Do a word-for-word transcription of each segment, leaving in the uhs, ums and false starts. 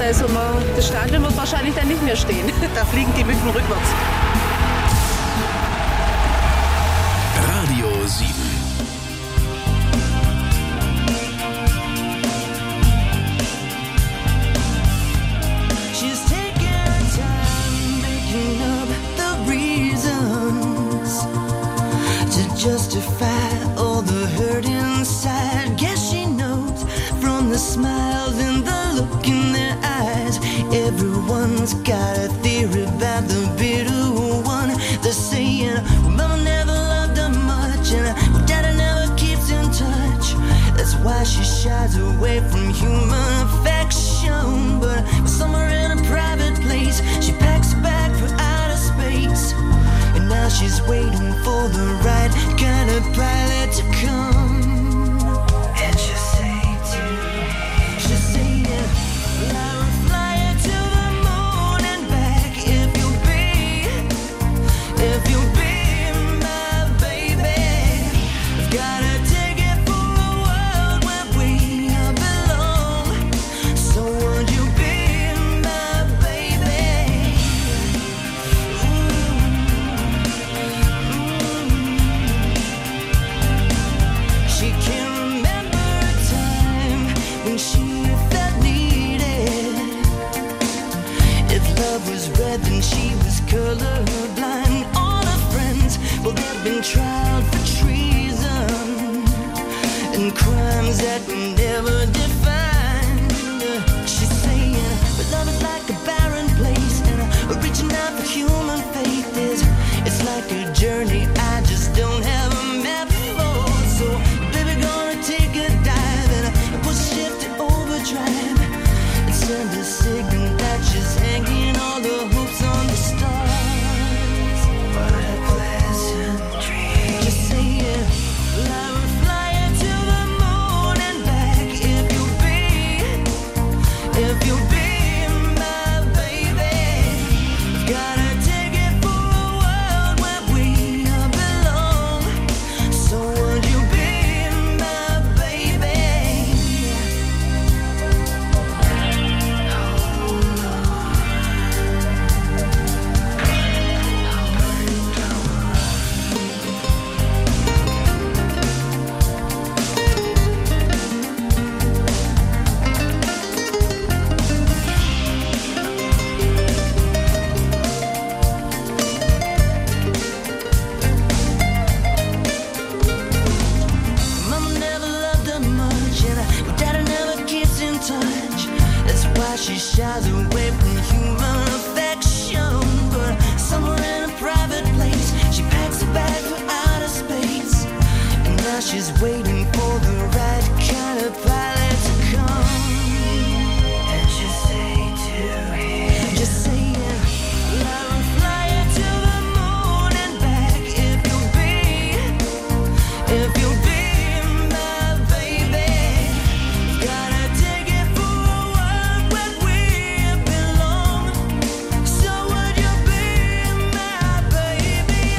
Also man, das Stadion wird wahrscheinlich dann nicht mehr stehen. Da fliegen die Mücken rückwärts. Radio sieben. Justify all the hurt inside. Guess she knows from the smiles and the look in their eyes. Everyone's got a theory about the bitter one. They're saying, well, mama never loved her much, and well, daddy never keeps in touch. That's why she shies away from human affection. But somewhere in a private place, she packs a bag for outer space. And now she's waiting for the right kind of pilot to come. And she'll say to me, she'll say, yeah, I will fly you to the moon and back if you'll be, if you'll be my baby. I've got a ticket for a world where we belong. So would you be my baby? She can't remember a time when she felt needed. If love was red, then she was colorblind. All her friends, well, they've been tried for treason and crimes that we never defined. She's saying, but love is like a barren place, and reaching out for human faith is, it's like a journey I just don't have a map for. So baby, gonna take a dive and push shift to overdrive and send a signal that she's hanging all the hopes on the stars. What a pleasant dream. Just say it. Well, I will fly you to the moon and back if you'll be, if you'll be my baby. Gotta take it for a world where we belong. So would you be my baby? Mama never loved her much, and her daddy never keeps in touch. That's why she shies away from human affection. But somewhere in a private place, she packs a bag for outer space. And now she's waiting for the right kind of pilot to come. And she'll say to him, just say it, well, I will fly you to the moon and back if you'll be, if you'll be my baby. Gotta take it for a world where we belong. So would you be my baby?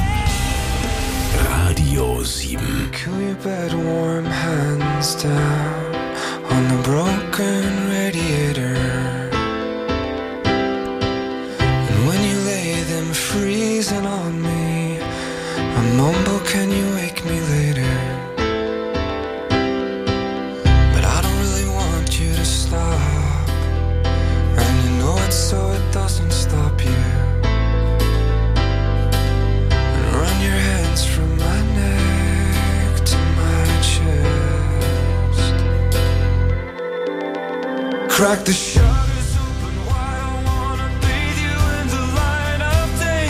Radio sieben. Cool your bed warm, hands down on the broken radiator. And when you lay them freezing on me, I mumble, can you wake me later? But I don't really want you to stop, and you know it so it doesn't stop you. And run your hands from my neck to my chest. Crack the shutters open wide, I wanna bathe you in the light of day.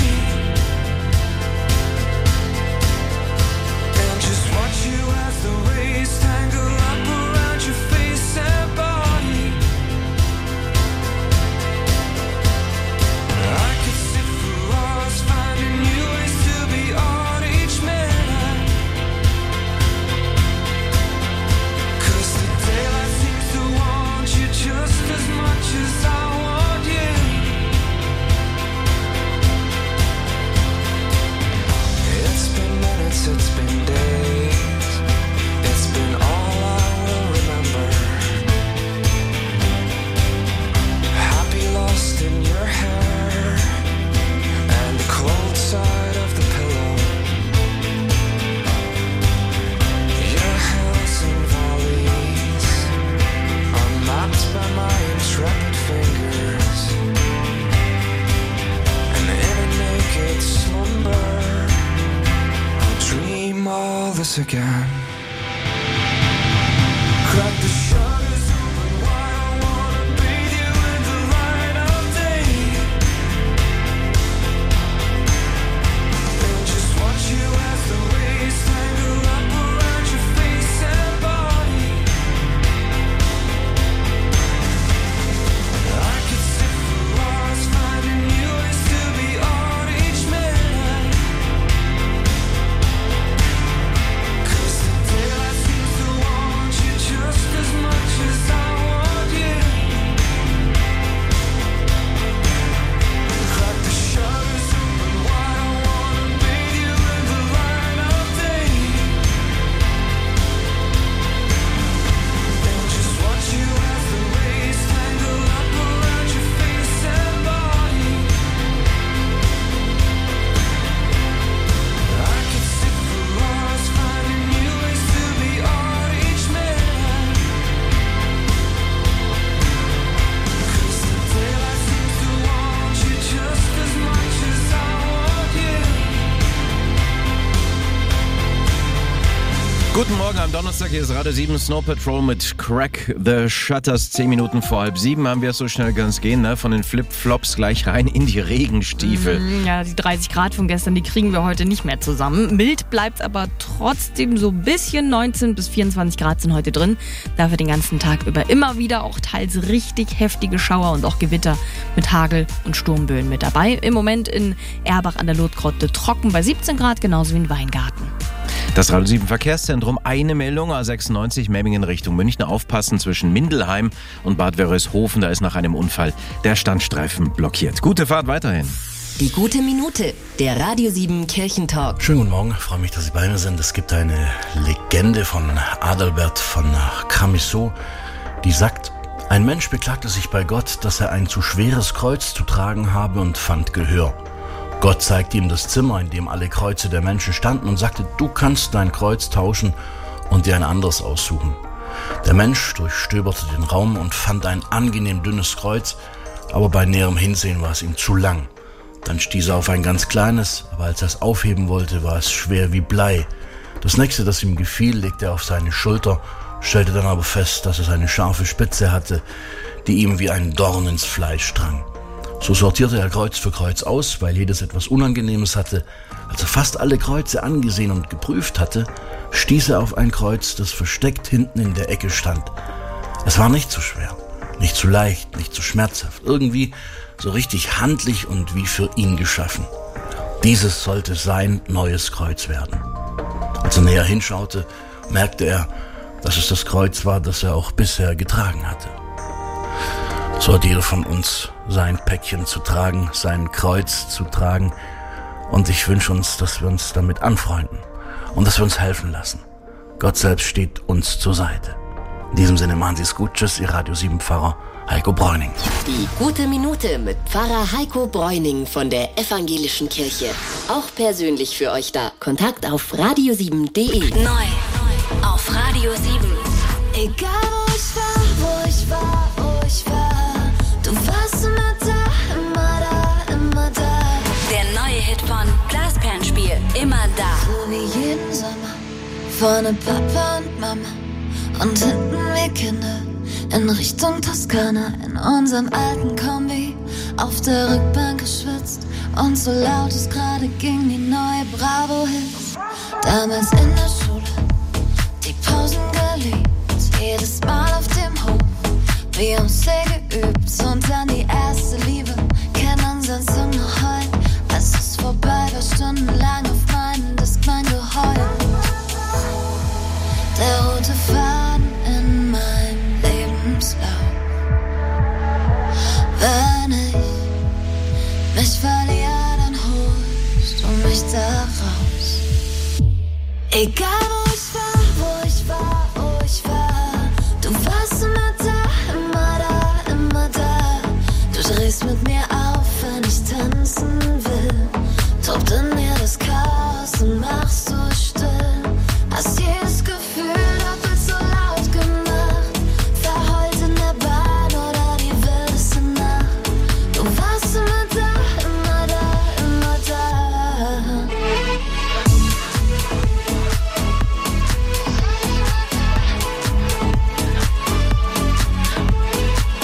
And just watch you as the rays tangle up around your face and body. I could sit for hours finding new ways to be on each minute. 'Cause the daylight seems to want you just as much once again. Crack the shutters open wide, I wanna bathe you in the light of day. And just watch you as the waves tangle up around your face and body. I could sit for hours finding new ways to be on each midnight. 'Cause the daylight seems to want you just as much as I want you. Crack the shutters open wide, I wanna bathe you in the light of day. And just watch you as the waves tangle up around your face and body. I could sit for hours finding new ways to be on each midnight. 'Cause the daylight seems to want you just as much as I want you. Guten Morgen am Donnerstag, hier ist Radio sieben Snow Patrol mit Crack the Shutters. Zehn Minuten vor halb sieben haben wir es, so schnell kann es gehen, ne? Von den Flip-Flops gleich rein in die Regenstiefel. Ja, die dreißig Grad von gestern, die kriegen wir heute nicht mehr zusammen. Mild bleibt aber trotzdem so ein bisschen. neunzehn bis vierundzwanzig Grad sind heute drin. Dafür den ganzen Tag über immer wieder auch teils richtig heftige Schauer und auch Gewitter mit Hagel und Sturmböen mit dabei. Im Moment in Erbach an der Lotgrotte trocken bei siebzehn Grad, genauso wie in Weingarten. Das Radio sieben Verkehrszentrum, eine Meldung, A sechsundneunzig Memmingen Richtung München. Aufpassen zwischen Mindelheim und Bad Wörishofen, da ist nach einem Unfall der Standstreifen blockiert. Gute Fahrt weiterhin. Die gute Minute, der Radio sieben Kirchentalk. Schönen guten Morgen, freue mich, dass Sie bei mir sind. Es gibt eine Legende von Adalbert von Camisot, die sagt, ein Mensch beklagte sich bei Gott, dass er ein zu schweres Kreuz zu tragen habe und fand Gehör. Gott zeigte ihm das Zimmer, in dem alle Kreuze der Menschen standen und sagte, du kannst dein Kreuz tauschen und dir ein anderes aussuchen. Der Mensch durchstöberte den Raum und fand ein angenehm dünnes Kreuz, aber bei näherem Hinsehen war es ihm zu lang. Dann stieß er auf ein ganz kleines, aber als er es aufheben wollte, war es schwer wie Blei. Das nächste, das ihm gefiel, legte er auf seine Schulter, stellte dann aber fest, dass es eine scharfe Spitze hatte, die ihm wie ein Dorn ins Fleisch drang. So sortierte er Kreuz für Kreuz aus, weil jedes etwas Unangenehmes hatte. Als er fast alle Kreuze angesehen und geprüft hatte, stieß er auf ein Kreuz, das versteckt hinten in der Ecke stand. Es war nicht zu schwer, nicht zu leicht, nicht zu schmerzhaft, irgendwie so richtig handlich und wie für ihn geschaffen. Dieses sollte sein neues Kreuz werden. Als er näher hinschaute, merkte er, dass es das Kreuz war, das er auch bisher getragen hatte. So hat jeder von uns sein Päckchen zu tragen, sein Kreuz zu tragen. Und ich wünsche uns, dass wir uns damit anfreunden und dass wir uns helfen lassen. Gott selbst steht uns zur Seite. In diesem Sinne machen Sie es gut. Tschüss, Ihr Radio sieben Pfarrer Heiko Bräuning. Die gute Minute mit Pfarrer Heiko Bräuning von der Evangelischen Kirche. Auch persönlich für euch da. Kontakt auf radio sieben punkt de. Neu auf Radio sieben. Egal wo ich war, wo ich war, wo ich war. Du warst immer da, immer da, immer da. Der neue Hit von Glasperlenspiel, immer da. So wie jeden Sommer, vorne Papa und Mama und hinten wir Kinder in Richtung Toskana. In unserem alten Kombi, auf der Rückbank geschwitzt und so laut es gerade ging, die neue Bravo-Hits. Damals in der Schule, die Pausen geliebt, jedes Mal auf dem Hof. Wir haben sehr geübt und dann die erste Liebe. Kennen unseren Song noch heute. Als es vorbei war, stundenlang auf meinem Disc mein Geheul. Der rote Faden in meinem Lebenslauf. Wenn ich mich verliere, dann holst du mich da raus. Egal wo